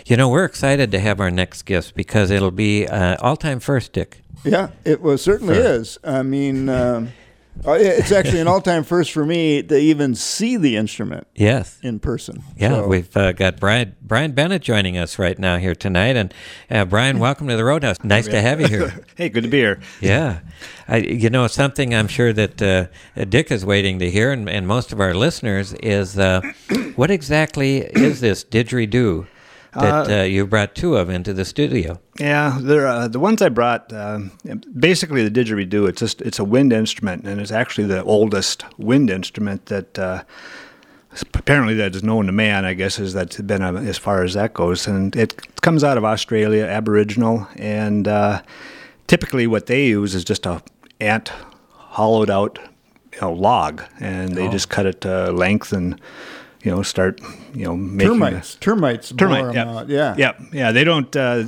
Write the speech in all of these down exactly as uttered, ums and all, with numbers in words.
You know, we're excited to have our next guest because it'll be uh, all-time first, Dick. Yeah, it was certainly For- is. I mean, um, uh, it's actually an all-time first for me to even see the instrument Yes. in person. Yeah, So- we've uh, got Brian Brian Bennett joining us right now here tonight. And uh, Brian, welcome to the Roadhouse. Nice to have you here. Hey, good to be here. Yeah. I, you know, something I'm sure that uh, Dick is waiting to hear, and, and most of our listeners, is uh, what exactly is this didgeridoo that uh, you brought two of into the studio? Yeah, they're, uh, the ones I brought, uh, basically the didgeridoo, it's just it's a wind instrument, and it's actually the oldest wind instrument that uh, apparently that is known to man, I guess, is that's been uh, as far as that goes. And it comes out of Australia, Aboriginal, and uh, typically what they use is just a ant hollowed out you know, log, and they Oh. just cut it to length and you know start you know making termites. termites. Termite, bore 'em yeah. out. Yeah. Yeah, yeah. They don't. Uh,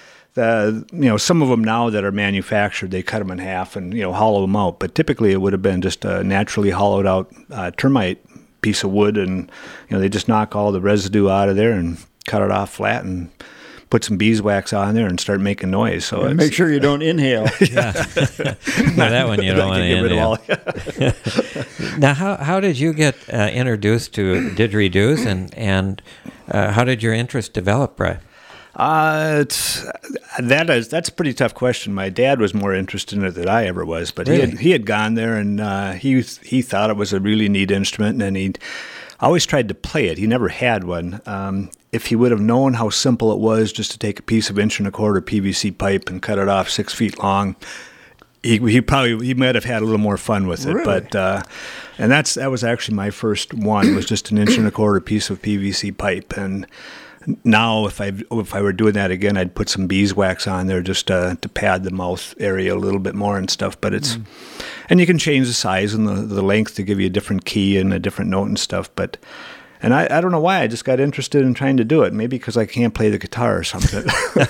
the you know some of them now that are manufactured, they cut them in half and you know hollow them out. But typically, it would have been just a naturally hollowed out uh, termite piece of wood, and you know they just knock all the residue out of there and cut it off flat and put some beeswax on there and start making noise. So And it's, make sure you don't inhale. Yeah. No, that one you don't want to get rid of inhale. all. Now, how how did you get uh, introduced to didgeridoos, and and uh, how did your interest develop, Brian? Uh, it's that is that's a pretty tough question. My dad was more interested in it than I ever was, but he Really? had, he had gone there and uh, he he thought it was a really neat instrument, and he always tried to play it. He never had one. Um, if he would have known how simple it was, just to take a piece of inch and a quarter P V C pipe and cut it off six feet long, he he probably he might have had a little more fun with it. Really? But uh, and that's that was actually my first one. Was just an inch and a quarter piece of P V C pipe. And now, if I if I were doing that again, I'd put some beeswax on there just uh, to pad the mouth area a little bit more and stuff. But it's mm. and you can change the size and the, the length to give you a different key and a different note and stuff. But and I, I don't know why I just got interested in trying to do it. Maybe because I can't play the guitar or something.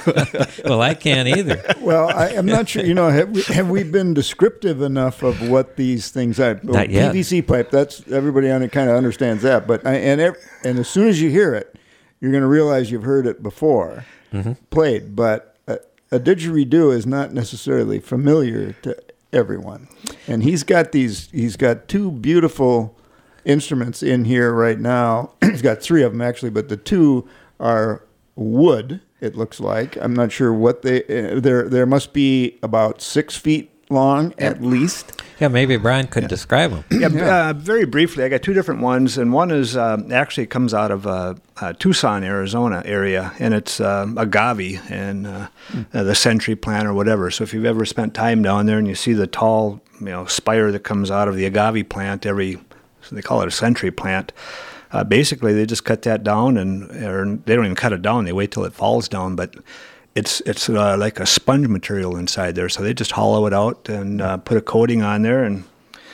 Well, I can't either. Well, I, I'm not sure. You know, have we, have we been descriptive enough of what these things are? Well, Not yet. P V C pipe. That's everybody on it kind of understands that. But I, and ev- and as soon as you hear it, you're going to realize you've heard it before Mm-hmm. played. But a, a didgeridoo is not necessarily familiar to everyone. And he's got these. He's got two beautiful instruments in here right now. He's got three of them actually, but the two are wood. It looks like. I'm not sure what they. Uh, there there must be about six feet long at least. Yeah, maybe Brian could describe them. Yeah, uh, very briefly, I got two different ones, and one is uh, actually comes out of uh, uh, Tucson, Arizona area, and it's uh, agave and uh, mm. uh, the century plant or whatever. So if you've ever spent time down there and you see the tall, you know, spire that comes out of the agave plant every, so they call it a century plant. Uh, basically, they just cut that down, and or they don't even cut it down; they wait till it falls down, but. It's it's uh, like a sponge material inside there, so they just hollow it out and uh, put a coating on there, and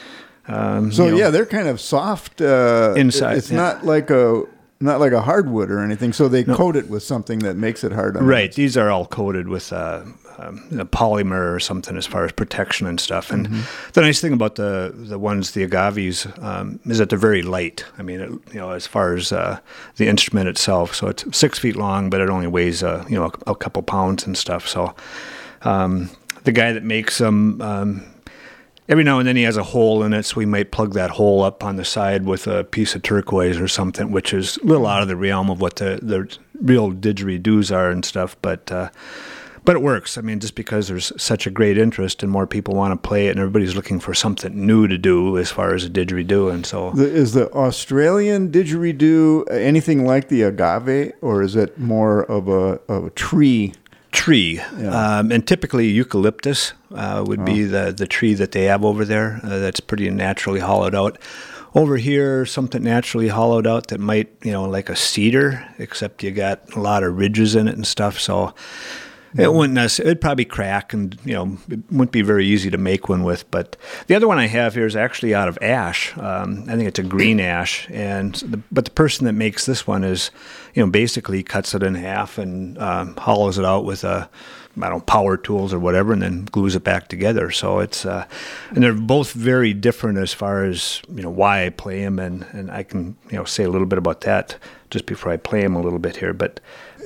um, So you know, yeah, they're kind of soft uh, Inside, It's yeah. not like a not like a hardwood or anything. So they coat it with something that makes it hard on the right. These are all coated with uh, um, a polymer or something as far as protection and stuff. And Mm-hmm. the nice thing about the the ones, the agaves, um, is that they're very light. I mean, it, you know, as far as uh, the instrument itself, so it's six feet long, but it only weighs uh, you know a, a couple pounds and stuff. So um, the guy that makes them. Um, Every now and then he has a hole in it, so we might plug that hole up on the side with a piece of turquoise or something, which is a little out of the realm of what the, the real didgeridoos are and stuff. But uh, but it works. I mean, just because there's such a great interest and more people want to play it, and everybody's looking for something new to do as far as a didgeridoo, and so The, is the Australian didgeridoo anything like the agave, or is it more of a of a tree? tree, Yeah. um, and typically eucalyptus uh, would be the, the tree that they have over there. Uh, that's pretty naturally hollowed out. Over here, something naturally hollowed out that might, you know, like a cedar, except you got a lot of ridges in it and stuff. So it wouldn't necessarily, it'd probably crack, and you know, it wouldn't be very easy to make one with. But the other one I have here is actually out of ash. Um, I think it's a green ash, and the, but the person that makes this one is, you know, basically cuts it in half and um, hollows it out with a, I don't know, power tools or whatever, and then glues it back together. So it's, uh, and they're both very different as far as, you know, why I play them, and, and I can, you know, say a little bit about that just before I play them a little bit here. But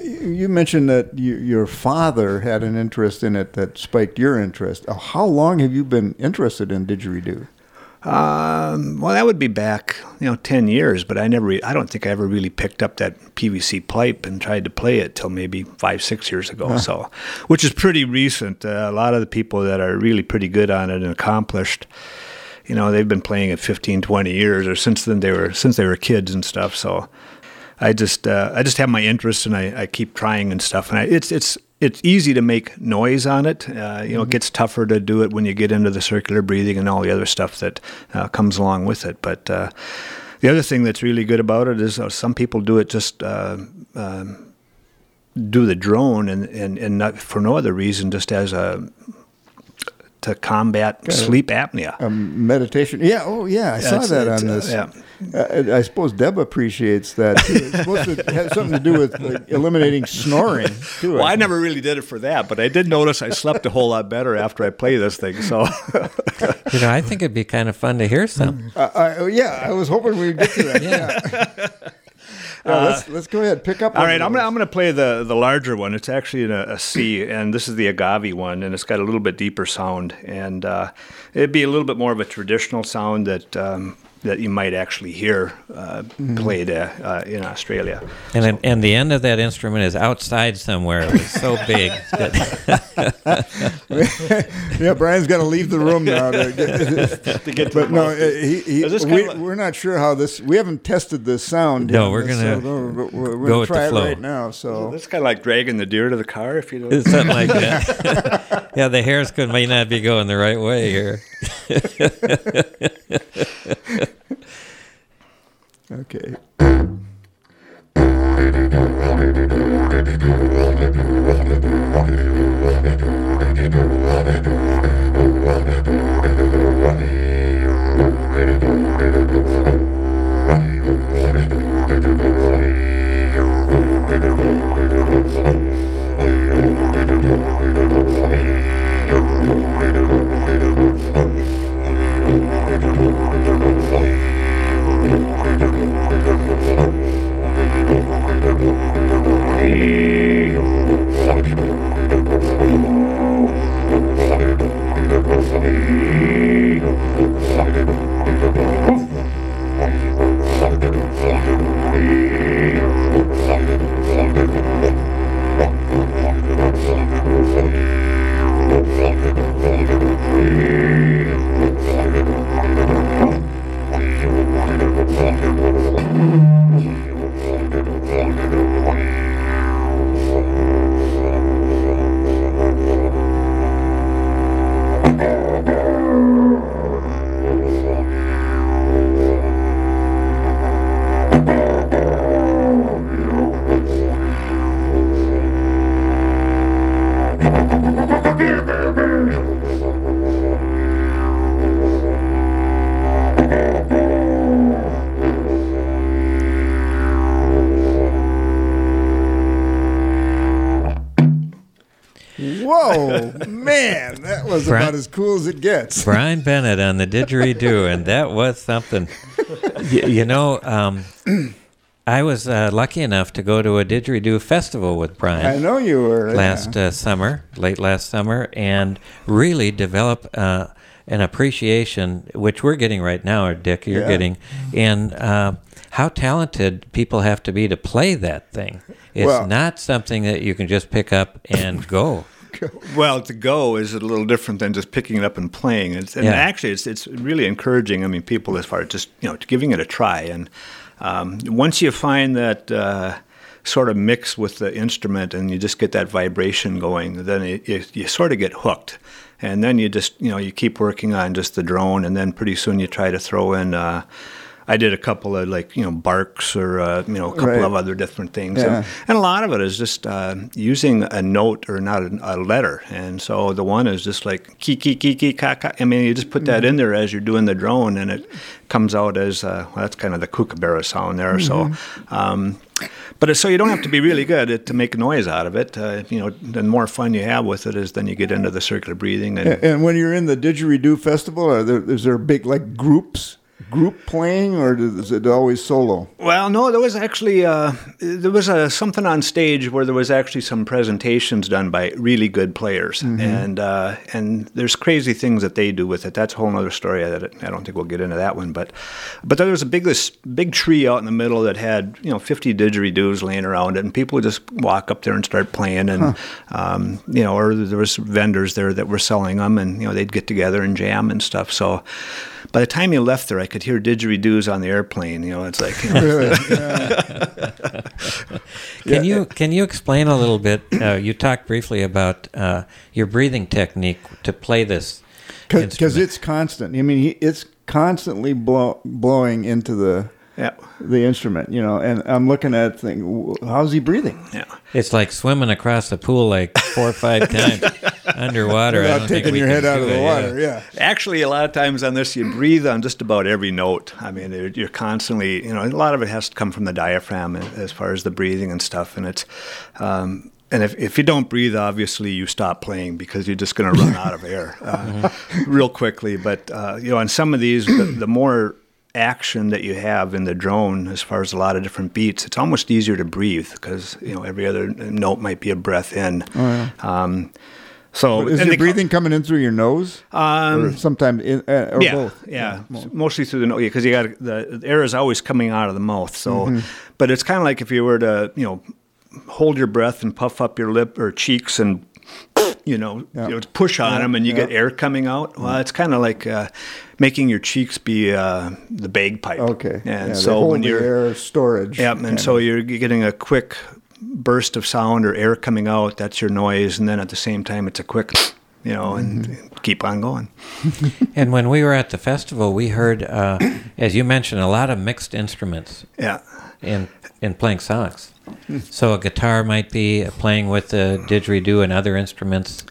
You mentioned that you, your father had an interest in it that spiked your interest. How long have you been interested in didgeridoo? Um, well, that would be back, you know, ten years, but I never, I don't think I ever really picked up that P V C pipe and tried to play it till maybe five, six years ago. Huh. So, which is pretty recent. Uh, a lot of the people that are really pretty good on it and accomplished, you know, they've been playing it fifteen, twenty years, or since then they were, since they were kids and stuff. So I just, uh, I just have my interest and I, I keep trying and stuff. And I, it's, it's, It's easy to make noise on it. Uh, you know, mm-hmm. It gets tougher to do it when you get into the circular breathing and all the other stuff that uh, comes along with it. But uh, the other thing that's really good about it is uh, some people do it just uh, uh, do the drone and, and, and not for no other reason, just as a to combat kind sleep apnea. Um, meditation. Yeah. Oh, yeah. I yeah, saw that on this. Uh, yeah. Uh, I suppose Deb appreciates that too. It's supposed to have something to do with like, eliminating snoring too. Well, I never really did it for that, but I did notice I slept a whole lot better after I play this thing. So, you know, I think it'd be kind of fun to hear some. Uh, I, yeah, I was hoping we'd get to that. Yeah. Yeah, uh, let's let's go ahead pick up. All right, I'm gonna I'm gonna play the the larger one. It's actually in a, a C, and this is the agave one, and it's got a little bit deeper sound, and uh, it'd be a little bit more of a traditional sound that um, that you might actually hear uh, mm-hmm. played uh, uh, in Australia. And so. And the end of that instrument is outside somewhere. It was so big. Yeah, Brian's got to leave the room now to get, to get to but no, he, he, we, like, we're not sure how this. We haven't tested this sound. No, we're gonna so we're, we're go gonna with try the flow it right now. So it's kind of like dragging the deer to the car, if you know. It's something like that. Yeah, the hairs could may not be going the right way here. Okay. Whoa, man, that was Brian, about as cool as it gets. Brian Bennett on the didgeridoo, and that was something. you, you know, um, I was uh, lucky enough to go to a didgeridoo festival with Brian. I know you were. Last yeah. uh, summer, late last summer, and really develop uh, an appreciation, which we're getting right now, or Dick, you're yeah. getting, in uh, how talented people have to be to play that thing. It's well, not something that you can just pick up and go. Well, to go is a little different than just picking it up and playing. It's, and yeah. actually, it's it's really encouraging. I mean, people as far as just you know giving it a try. And um, once you find that uh, sort of mix with the instrument, and you just get that vibration going, then it, it, you sort of get hooked. And then you just you know you keep working on just the drone, and then pretty soon you try to throw in. Uh, I did a couple of like you know barks or uh, you know a couple right. of other different things, yeah. and, and a lot of it is just uh, using a note or not a, a letter. And so the one is just like key key key key ka ka. I mean, you just put that in there as you're doing the drone, and it comes out as uh, well, that's kind of the kookaburra sound there. Mm-hmm. So, um, but it, so you don't have to be really good at, to make a noise out of it. Uh, you know, the more fun you have with it is then you get into the circular breathing. And, and, and when you're in the didgeridoo festival, are there is there big like groups? group playing, or is it always solo? Well, no, there was actually uh, there was a, something on stage where there was actually some presentations done by really good players, mm-hmm. and uh, and there's crazy things that they do with it. That's a whole other story. That I don't think we'll get into that one, but but there was a big this big tree out in the middle that had you know fifty didgeridoos laying around it, and people would just walk up there and start playing, and huh. um, you know, or there was vendors there that were selling them, and you know they'd get together and jam and stuff. So. By the time you left there, I could hear didgeridoos on the airplane. You know, it's like. You know. Really? Yeah. Can you can you explain a little bit? Uh, you talked briefly about uh, your breathing technique to play this instrument. Because it's constant. I mean, he, it's constantly blow, blowing into the yeah. the instrument. You know, and I'm looking at it thinking, how's he breathing? Yeah. It's like swimming across the pool like four or five times underwater. Without I don't taking think we your can head out do of the it, water, yeah. yeah. Actually, a lot of times on this, you breathe on just about every note. I mean, you're constantly, you know, a lot of it has to come from the diaphragm as far as the breathing and stuff. And it's, um, and if, if you don't breathe, obviously you stop playing because you're just going to run out of air uh, real quickly. But, uh, you know, on some of these, the, the more action that you have in the drone as far as a lot of different beats, it's almost easier to breathe because, you know, every other note might be a breath in. Oh, yeah. Um, so but is your breathing co- coming in through your nose? Um, or sometimes, in, uh, or yeah, both? Yeah, yeah. Mostly through the nose, because you got the, the air is always coming out of the mouth. So, mm-hmm. but it's kind of like if you were to, you know, hold your breath and puff up your lip or cheeks and, you know, yeah. you know push on yeah. them and you yeah. get air coming out. Well, it's kind of like uh, making your cheeks be uh, the bagpipe. Okay. And yeah, so when you're air storage. Yeah, and so of. you're getting a quick burst of sound or air coming out. That's your noise, and then at the same time, it's a quick, you know, and mm-hmm. keep on going. And when we were at the festival, we heard, uh, as you mentioned, a lot of mixed instruments. Yeah. In in playing songs. So a guitar might be playing with the didgeridoo and other instruments.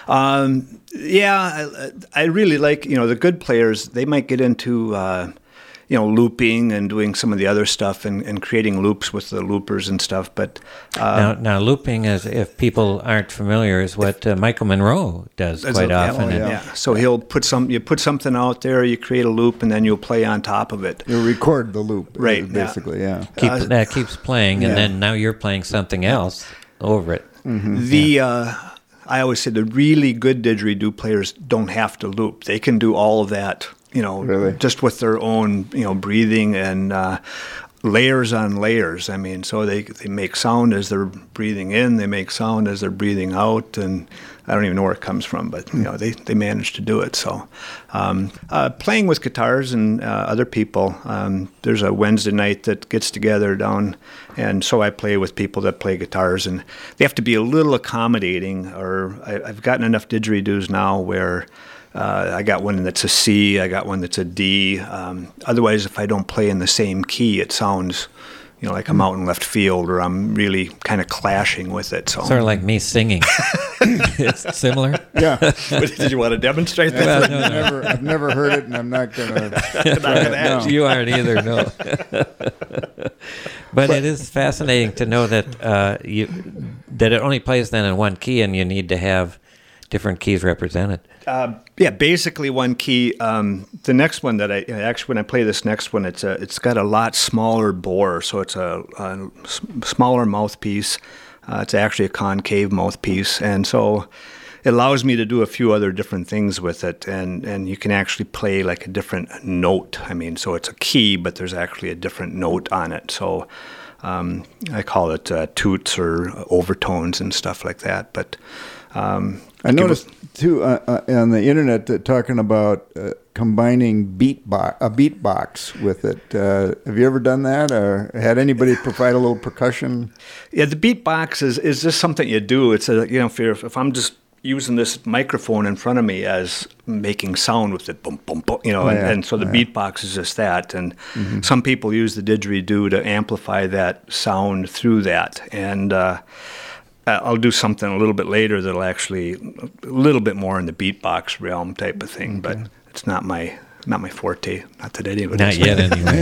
Um, yeah, I, I really like, you know, the good players, they might get into, uh, you know, looping and doing some of the other stuff and, and creating loops with the loopers and stuff. But uh, now, now, looping, is, if people aren't familiar, is what uh, Michael Monroe does quite a, often. Yeah, yeah. yeah. So he'll put some, you put something out there, you create a loop, and then you'll play on top of it. You'll record the loop, right? Basically, yeah. yeah. Keep, uh, that keeps playing, and yeah. then now you're playing something else over it. Mm-hmm. The yeah. uh, I always say the really good didgeridoo players don't have to loop; they can do all of that. You know, really? Just with their own, you know, breathing and uh, layers on layers. I mean, so they they make sound as they're breathing in, they make sound as they're breathing out, and I don't even know where it comes from, but you know, they, they manage to do it. So, um, uh, playing with guitars and uh, other people. Um, there's a Wednesday night that gets together down, and so I play with people that play guitars, and they have to be a little accommodating. Or I, I've gotten enough didgeridoos now where. Uh, I got one that's a C, I got one that's a D. Um, otherwise, if I don't play in the same key, it sounds, you know, like I'm out in left field or I'm really kind of clashing with it. So sort of like me singing. It's similar. Yeah. Did you want to demonstrate that? Well, I've, no, no. never, I've never heard it, and I'm not going to. No. You aren't either, no. But, but it is fascinating to know that uh, you that it only plays then in one key, and you need to have different keys represented. Uh, yeah, basically one key. Um, the next one that I actually, when I play this next one, it's a, it's got a lot smaller bore, so it's a, a smaller mouthpiece. Uh, it's actually a concave mouthpiece, and so it allows me to do a few other different things with it, and, and you can actually play like a different note. I mean, so it's a key, but there's actually a different note on it. So um, I call it uh, toots or overtones and stuff like that, but. Um, I noticed too uh, uh, on the internet that talking about uh, combining beatbox a beatbox with it. Uh, have you ever done that, or had anybody provide a little percussion? Yeah, the beatbox is, is just something you do. It's a, you know, if, if I'm just using this microphone in front of me as making sound with it, boom, boom, boom, you know, oh, and, yeah. and so the yeah. beatbox is just that. And mm-hmm. some people use the didgeridoo to amplify that sound through that. And uh, I'll do something a little bit later that'll actually a little bit more in the beatbox realm type of thing, okay. but it's not my not my forte. Not that anybody. Not yet, anyway.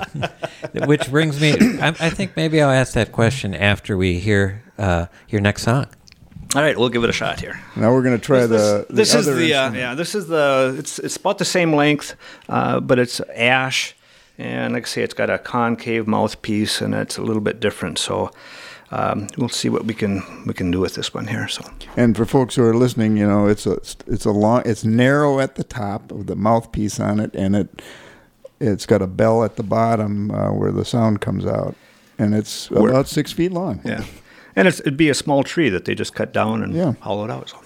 Which brings me. I, I think maybe I'll ask that question after we hear uh, your next song. All right, we'll give it a shot here. Now we're going to try the, the this other is the uh, instrument. yeah. This is the it's it's about the same length, uh, but it's ash, and like I say, it's got a concave mouthpiece, and it's a little bit different. So um, we'll see what we can we can do with this one here. So And for folks who are listening, you know, it's a it's a long it's narrow at the top of the mouthpiece on it, and it it's got a bell at the bottom uh, where the sound comes out, and it's We're- about six feet long. yeah, and it's, it'd be a small tree that they just cut down and Yeah. hollow it out. So.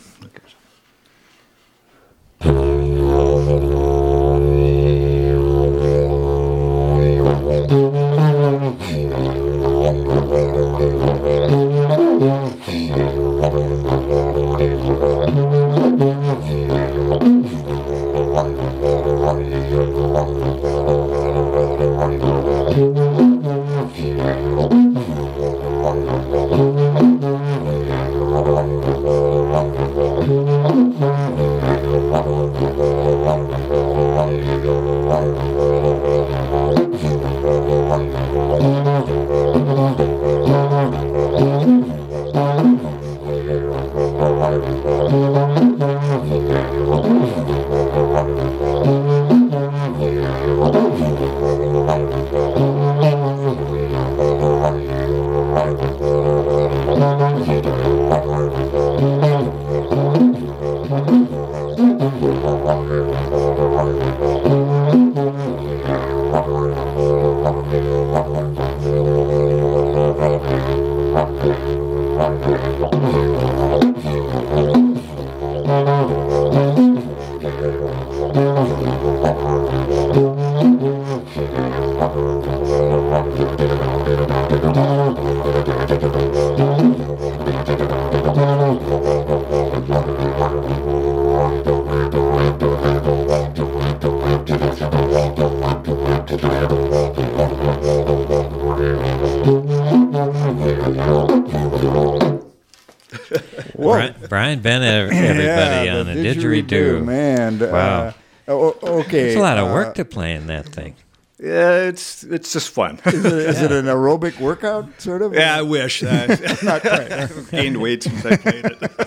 Brian, Brian Bennett, everybody Yeah, on the a didgeridoo. man. Wow. Uh, o- okay. It's a lot of uh, work to playing that thing. Yeah, it's it's just fun. Is, it, is it an aerobic workout, sort of? Yeah, I wish. Uh, Not quite. I've gained weight since I played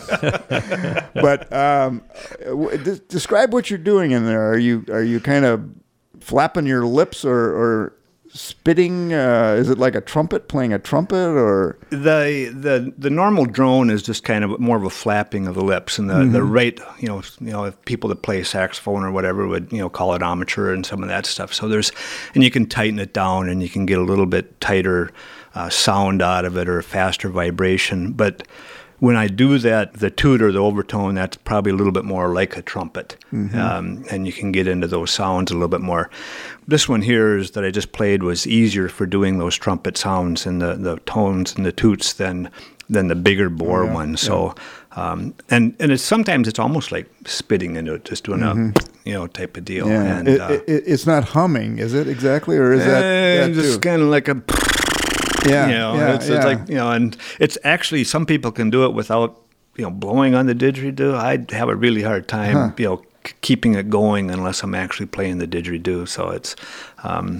it. But um, w- de- describe what you're doing in there. Are you are you kind of flapping your lips or, or spitting? Uh, is it like a trumpet playing a trumpet or? The the the normal drone is just kind of more of a flapping of the lips, and the, Mm-hmm. the right, you know, you know, if people that play saxophone or whatever would, you know, call it amateur and some of that stuff. So there's, and you can tighten it down, and you can get a little bit tighter uh, sound out of it or faster vibration. But when I do that, the toot or the overtone, that's probably a little bit more like a trumpet, Mm-hmm. um, and you can get into those sounds a little bit more. This one here is that I just played was easier for doing those trumpet sounds and the, the tones and the toots than than the bigger bore Yeah, one. So, um, and and it's sometimes it's almost like spitting into it, just doing a you know type of deal. Mm-hmm. Yeah, And it, uh, it, it's not humming, is it exactly, or is that, eh, that just too? kind of like a. Yeah, You know, yeah, it's, yeah. it's like, you know, and it's actually, some people can do it without, you know, blowing on the didgeridoo. I'd have a really hard time, Huh. you know, c- keeping it going unless I'm actually playing the didgeridoo. So it's, um,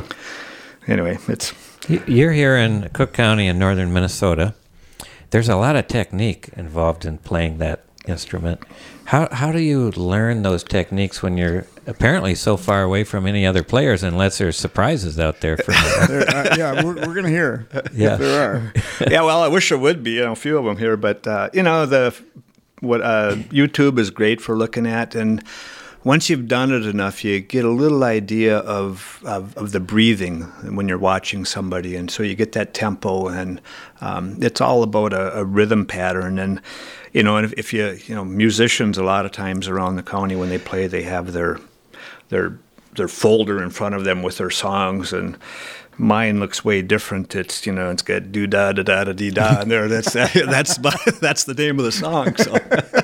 anyway, it's, Y- You're here in Cook County in northern Minnesota. There's a lot of technique involved in playing that instrument. How how do you learn those techniques when you're apparently so far away from any other players, unless there's surprises out there for you? There- uh, yeah, we're, we're going to hear Yeah. if there are. yeah, well, I wish there would be, you know, a few of them here, but, uh, you know, the, what, uh, YouTube is great for looking at, and once you've done it enough, you get a little idea of, of, of the breathing when you're watching somebody, and so you get that tempo, and um, it's all about a, a rhythm pattern. And you know, and if, if you you know, musicians a lot of times around the county when they play, they have their their their folder in front of them with their songs, and mine looks way different. It's, you know, it's got do da da da da dee da, and there that's that's that's the name of the song. So.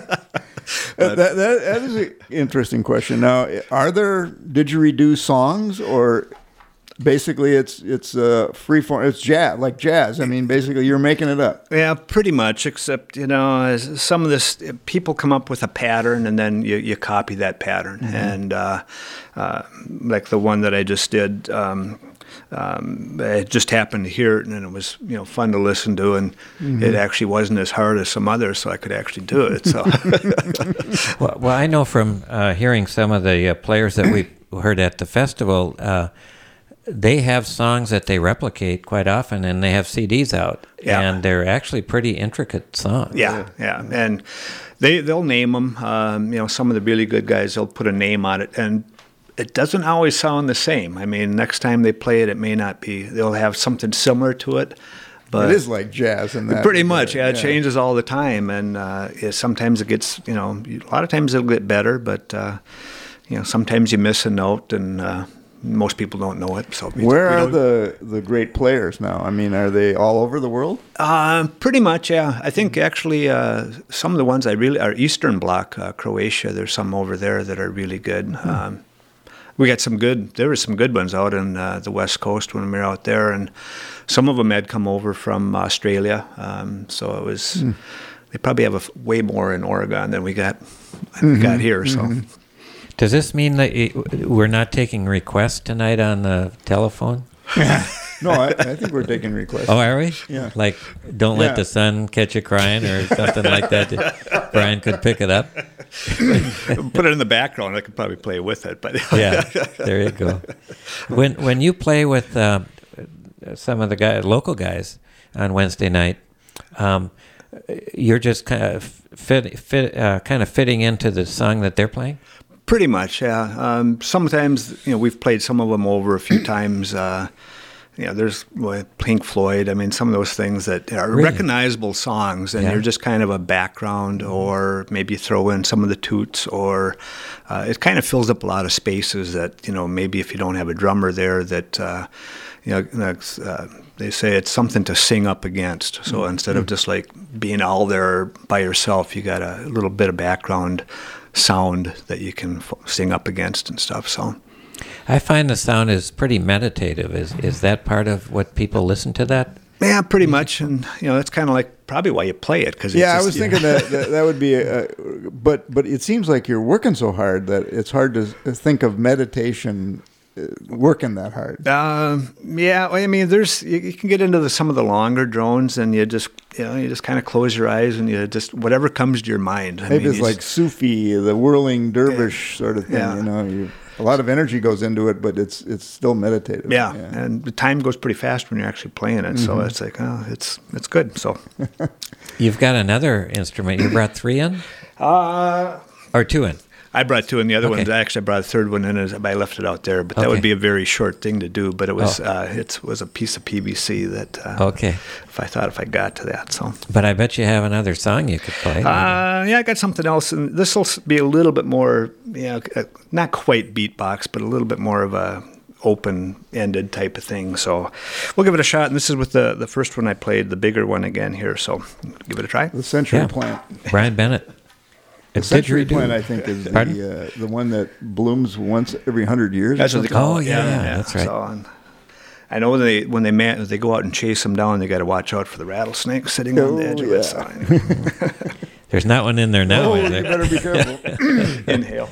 that, that, that is an interesting question. Now, are there didgeridoo songs, or basically it's it's uh, free form? It's jazz, like jazz. I mean, basically you're making it up. Yeah, pretty much, except, you know, as some of this, people come up with a pattern and then you, you copy that pattern. Mm-hmm. And uh, uh, like the one that I just did, um, um, I just happened to hear it, and it was, you know, fun to listen to, and mm-hmm. it actually wasn't as hard as some others, so I could actually do it. So, well, well, I know from uh, hearing some of the uh, players that we heard at the festival, uh, they have songs that they replicate quite often, and they have C Ds out, yeah. and they're actually pretty intricate songs. Yeah, yeah, and they they'll name them. Um, you know, some of the really good guys, they'll put a name on it, and it doesn't always sound the same. I mean, next time they play it, it may not be. They'll have something similar to it. But it is like jazz in that. Pretty much, yeah. It yeah. changes all the time, and uh, it, sometimes it gets, you know, a lot of times it'll get better, but uh, you know, sometimes you miss a note, and uh, most people don't know it. So where are the the great players now? I mean, are they all over the world? Uh, pretty much, yeah. I think actually uh, some of the ones I really are Eastern Bloc, uh, Croatia. There's some over there that are really good. Mm-hmm. Um, we got some good. There were some good ones out in uh, the West Coast when we were out there, and some of them had come over from Australia. Um, so it was. Mm. They probably have a f- way more in Oregon than we got mm-hmm. got here. So. Mm-hmm. Does this mean that we're not taking requests tonight on the telephone? No, I, I think we're taking requests. Oh, are we? Yeah. Like, don't yeah. let the sun catch you crying or something like that. Brian could pick it up. Put it in the background. I could probably play with it. But yeah, there you go. When when you play with uh, some of the guys, local guys on Wednesday night, um, you're just kind of fit, fit uh, kind of fitting into the song that they're playing. Pretty much, yeah. Um, sometimes, you know, we've played some of them over a few times. Uh, you know, there's well, Pink Floyd. I mean, some of those things that are really? recognizable songs, and yeah. you're just kind of a background, or maybe throw in some of the toots, or uh, it kind of fills up a lot of spaces that, you know, maybe if you don't have a drummer there, that, uh, you know, uh, they say it's something to sing up against. So mm-hmm. instead of just like being all there by yourself, you got a little bit of background sound that you can f- sing up against and stuff. So I find the sound is pretty meditative. Is is that part of what people listen to that? Yeah, pretty much. And you know, that's kind of like probably why you play it. Cause yeah, just, I was thinking that, that that would be a, but but it seems like you're working so hard that it's hard to think of meditation working that hard. Um, yeah, I mean, there's you, you can get into the, some of the longer drones, and you just you know you just kind of close your eyes and you just whatever comes to your mind. I Maybe mean, it's like Sufi, the whirling dervish yeah, sort of thing. Yeah. You know, you, a lot of energy goes into it, but it's it's still meditative. Yeah, yeah. And the time goes pretty fast when you're actually playing it. Mm-hmm. So it's like, oh, it's it's good. So you've got another instrument. You brought three in, uh, or two in. I brought two, and the other okay. ones, actually I brought a third one in, as I left it out there, but that okay. would be a very short thing to do, but it was oh. uh, it was a piece of P V C that uh, okay. if I thought if I got to that. So, but I bet you have another song you could play. Uh, yeah, I got something else, and this will be a little bit more, you know, not quite beatbox, but a little bit more of a open-ended type of thing. So we'll give it a shot, and this is with the, the first one I played, the bigger one again here, so give it a try. The Century yeah. Plant. Brian Bennett. The Century Plant, I think, is the uh, the one that blooms once every hundred years. That's what they call oh, it. Yeah, yeah, yeah, yeah, that's right. So, and I know when they when they man, they go out and chase them down, they got to watch out for the rattlesnakes sitting oh, on the edge yeah. of it. So, anyway. There's not one in there now. Oh, is you there? better be careful. Inhale.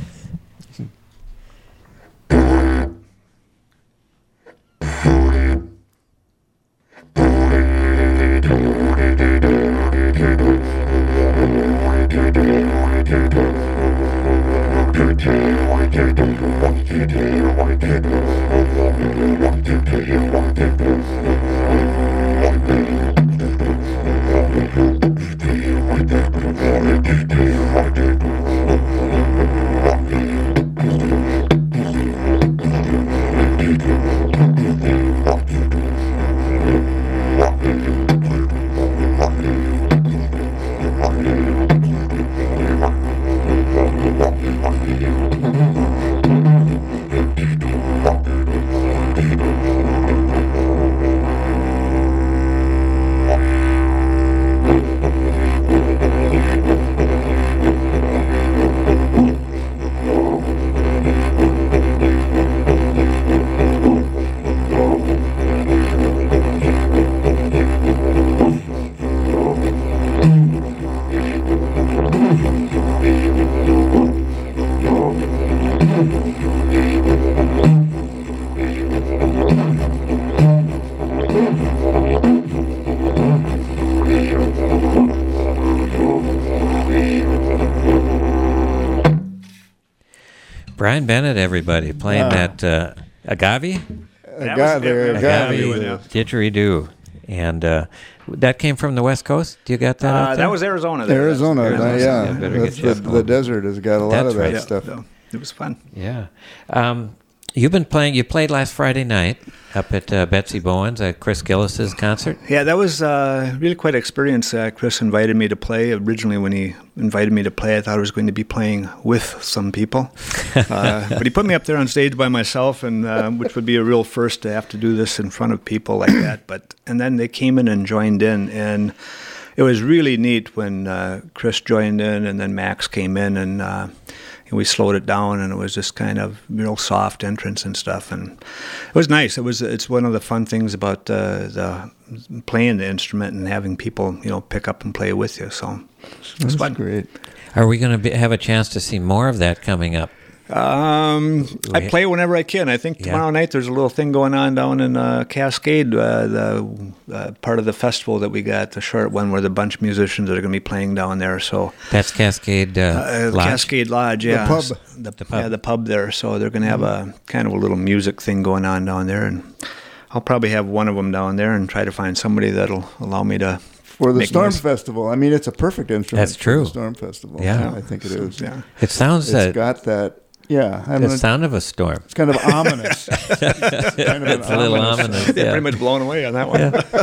Brian Bennett, everybody, playing Wow. that uh, agave? Agave, there, agave. Agave, yeah. didgeridoo. And uh, that came from the West Coast? Do you got that Uh, out there? that was Arizona. There. Arizona, That's- uh, Arizona. yeah. Yeah, better That's get you the, up the more. desert has got a lot That's of that right. Yeah, stuff. so it was fun. Yeah. Um, you've been playing, you played last Friday night up at uh, Betsy Bowen's at Chris Gillis's concert. Yeah, that was uh, really quite an experience. Uh, Chris invited me to play. Originally, when he invited me to play, I thought I was going to be playing with some people. Uh, but he put me up there on stage by myself, and uh, which would be a real first to have to do this in front of people like that. But and then they came in and joined in, and it was really neat when uh, Chris joined in, and then Max came in, and uh, we slowed it down, and it was just kind of real soft entrance and stuff, and it was nice. It was it's one of the fun things about uh, the playing the instrument and having people, you know, pick up and play with you. So it was That's fun. great. Are we going to have a chance to see more of that coming up? Um, I play whenever I can. I think Yeah. tomorrow night there's a little thing going on down in uh, Cascade, uh, the uh, part of the festival that we got, the short one where the bunch of musicians that are going to be playing down there. So That's Cascade uh, uh, Lodge? Cascade Lodge, yeah, pub. the, The pub. yeah, the pub there. So they're going to have a kind of a little music thing going on down there, and I'll probably have one of them down there and try to find somebody that'll allow me to. For the make Storm noise. Festival, I mean, it's a perfect instrument. That's for true. the Storm Festival. Yeah. I think it is. Yeah. It sounds It's uh, got that. Yeah, I the mean, sound of a storm. it's kind of ominous. it's kind of an It's a little ominous. Yeah, Yeah. pretty much blown away on that one.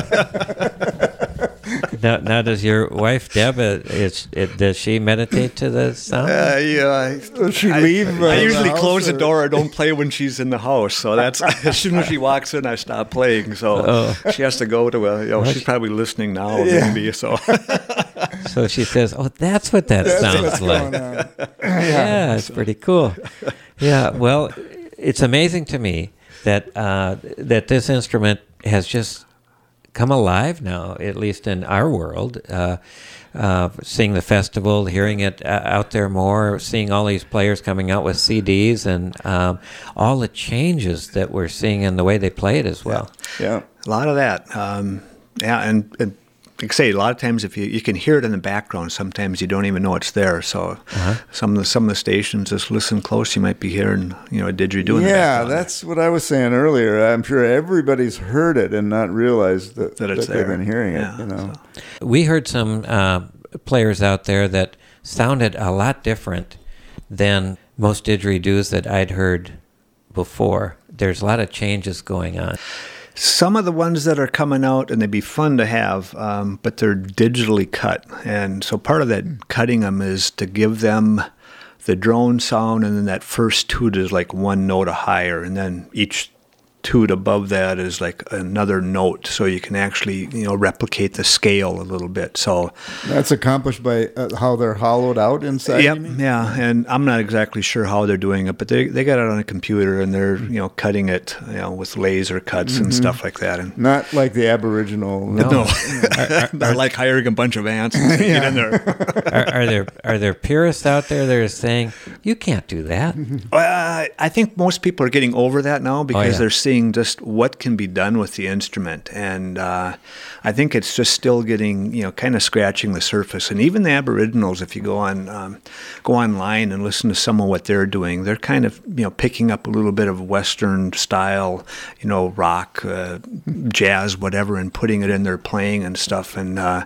Now, now, does your wife Deb? Uh, is it, does she meditate to the sound? Uh, yeah, Does she I, leave? uh, I the usually house, close the or- door. I don't play when she's in the house. So that's as soon as she walks in, I stop playing. So Oh. she has to go to a. You know, she's probably listening now, Yeah. maybe. So So she says, "Oh, that's what that That's sounds what's like." going on. Yeah, it's pretty cool. Yeah, well, it's amazing to me that uh, that this instrument has just come alive now, at least in our world. Uh, uh, seeing the festival, hearing it uh, out there more, seeing all these players coming out with C Ds, and um, all the changes that we're seeing in the way they play it as well. Yeah. a lot of that. Um, yeah, and, and like I say, a lot of times if you you can hear it in the background, sometimes you don't even know it's there. So Uh-huh. some of the some of the stations, just listen close, you might be hearing, you know, a didgeridoo in the Yeah, background. that's what I was saying earlier. I'm sure everybody's heard it and not realized that, That it's they've there. been hearing it. Yeah, You know. so. We heard some uh, players out there that sounded a lot different than most didgeridoos that I'd heard before. There's a lot of changes going on. Some of the ones that are coming out, and they'd be fun to have, um, but they're digitally cut. And so part of that cutting them is to give them the drone sound, and then that first toot is like one note higher, and then each toot above that is like another note, so you can actually, you know, replicate the scale a little bit. So That's accomplished by uh, how they're hollowed out inside. Yep, you mean? yeah, and I'm not exactly sure how they're doing it, but they they got it on a computer and they're, you know, cutting it, you know, with laser cuts and stuff like that. And Not like the Aboriginal. No. no, they're like hiring a bunch of ants and get in there. Are, are there are there purists out there that are saying you can't do that? Well, I think most people are getting over that now because yeah. they're seeing just what can be done with the instrument, and uh, I think it's just still getting, you know, kind of scratching the surface. And even the Aboriginals, if you go on um, go online and listen to some of what they're doing, they're kind of, you know, picking up a little bit of Western style, you know, rock, uh, jazz, whatever, and putting it in their playing and stuff. And uh,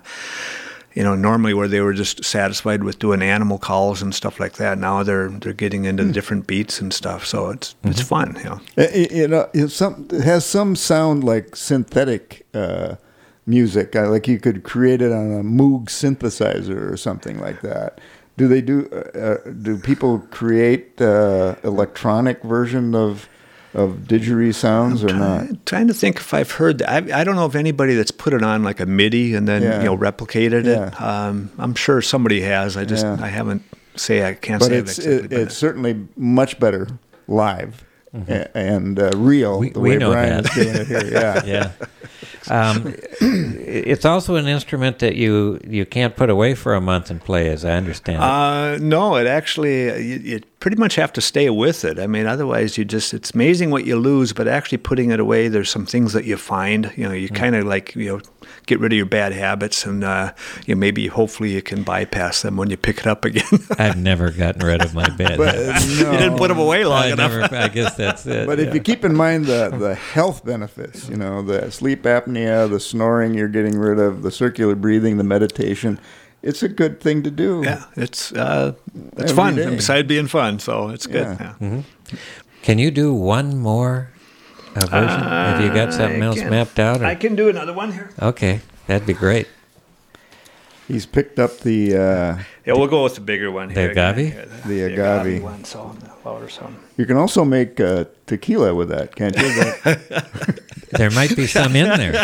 you know, normally where they were just satisfied with doing animal calls and stuff like that, now they're they're getting into the different beats and stuff. So it's it's fun, you know. It, it, you know, it's some, it has some sound like synthetic uh, music. Uh, like you could create it on a Moog synthesizer or something like that. Do they do? Uh, uh, do people create uh, electronic version of of didgeridoo sounds or not? I'm trying to think if I've heard that. I, I don't know if anybody that's put it on like a MIDI and then, Yeah. you know, replicated Yeah. it. Um, I'm sure somebody has. I just Yeah. I haven't say I can't But say it's exactly. it, but it's certainly much better live a- and uh, real. We- the we way know Brian that. is doing it here. Yeah. Yeah. Um, it's also an instrument that you you can't put away for a month and play, as I understand it. Uh, no, it actually, you, you pretty much have to stay with it. I mean, otherwise you just, it's amazing what you lose, but actually putting it away, there's some things that you find, you know, you kind of like, you know, get rid of your bad habits and, uh, you know, maybe hopefully you can bypass them when you pick it up again. I've never gotten rid of my bad But, habits. no. You didn't put them away long I, enough. never, I guess that's it. But yeah. if you keep in mind the, the health benefits, you know, the sleep apnea, the snoring you're getting rid of, the circular breathing, the meditation, it's a good thing to do. Yeah, it's uh, it's Every fun, day. besides being fun, so it's good. Yeah. Yeah. Mm-hmm. Can you do one more uh, version? Have you got something I else can- mapped out? Or? I can do another one here. Okay, that'd be great. He's picked up the uh, Yeah, we'll go with the bigger one here. agave? Here, The agave. one, so the louder sound. you can also make uh, tequila with that, can't you? That, There might be some in there.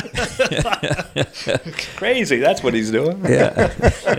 Crazy, that's what he's doing. Yeah.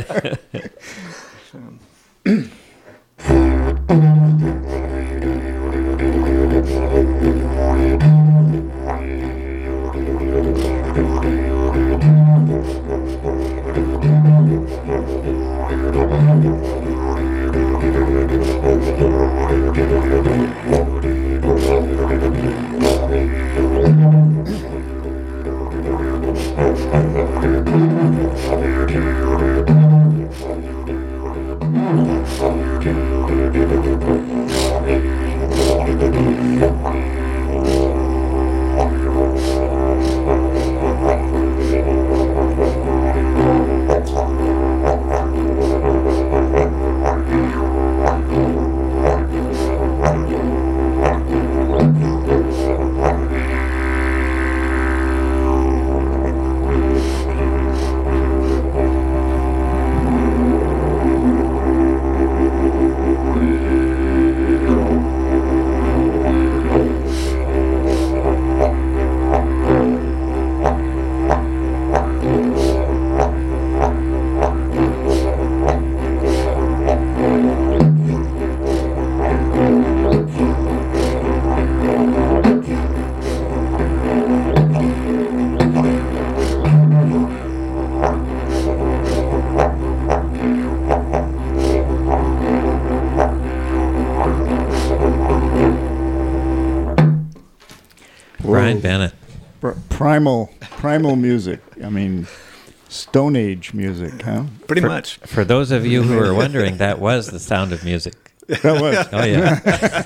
Brian Bennett. pr- primal, primal music. I mean, Stone Age music, huh? Pretty For- much. For those of you who are wondering, that was the sound of music. That was. Oh, yeah.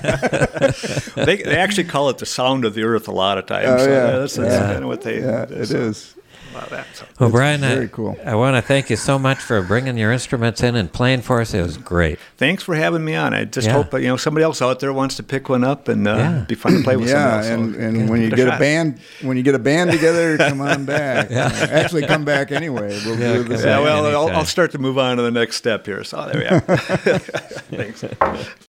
They, they actually call it the sound of the earth a lot of times. Oh, so yeah. That's, that's Yeah. kind of what they. Yeah, it so- is. About that, so. Well, It's Brian, very I, cool. I want to thank you so much for bringing your instruments in and playing for us. It was great. Thanks for having me on. I just Yeah. hope that, you know, somebody else out there wants to pick one up and uh, Yeah. it'd be fun to play with Yeah, somebody else. and, so and give when you it get a shot. band, when you get a band together, come on back. Uh, actually, come back anyway. We'll Yeah, do come this. back. Yeah, well, I'll, Anytime. I'll start to move on to the next step here. So there we are. Thanks.